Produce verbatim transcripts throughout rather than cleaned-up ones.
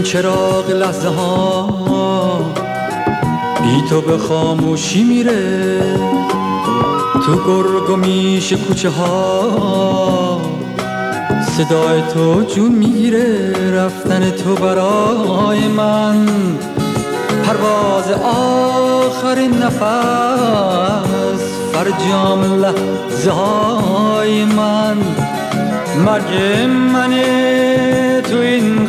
چراغ لحظه ها بی تو به خاموشی میره، تو گرگ و میش کوچه ها صدای تو جون میگیره. رفتن تو برای من پرواز آخرین نفس، فرجام لحظه های من مرگ منه تو این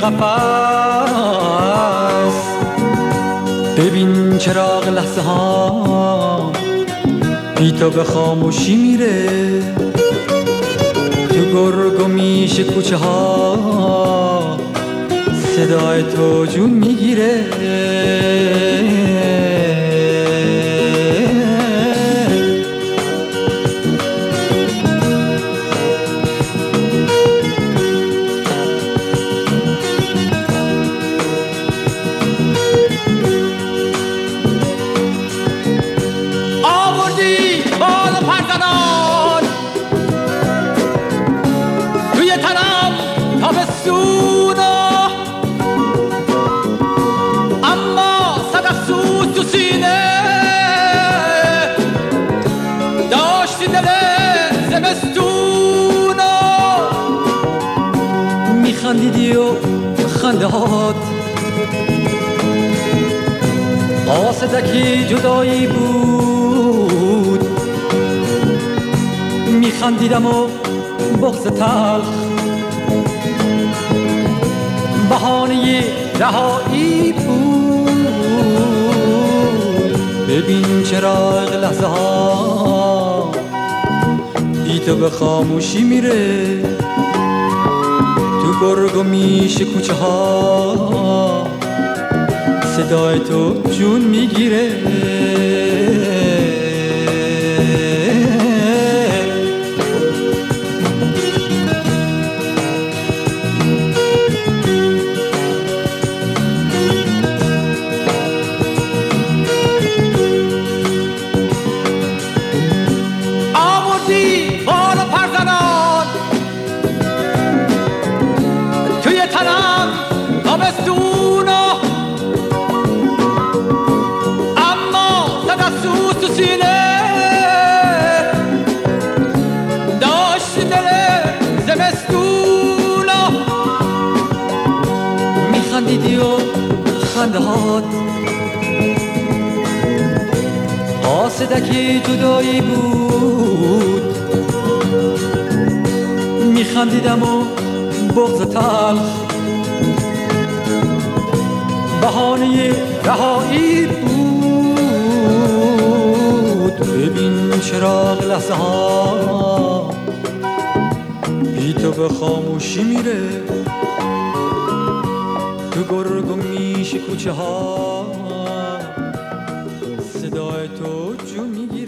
قفس. ببین چراغ لحظه ها بی تو به خاموشی میره، تو گرگ و میش کوچه ها صدای تو جون میگیره. خندیدی و خندهات قاصدکی جدایی بود، میخندیدم و بغض تلخ بهانه رهایی بود. ببین چراغ لحظه ها بی تو به خاموشی میره، تو گرگ و میش کوچه ها صدای تو جون میگیره. خندیدی و خندهات قاصدکی جدایی بود، میخندیدم و بغض تلخ بهانه رهایی بود. ببین چراغ لحظه ها بی تو به خاموشی میره، تو گرگ و میش کوچه ها صدای تو جون میگیره.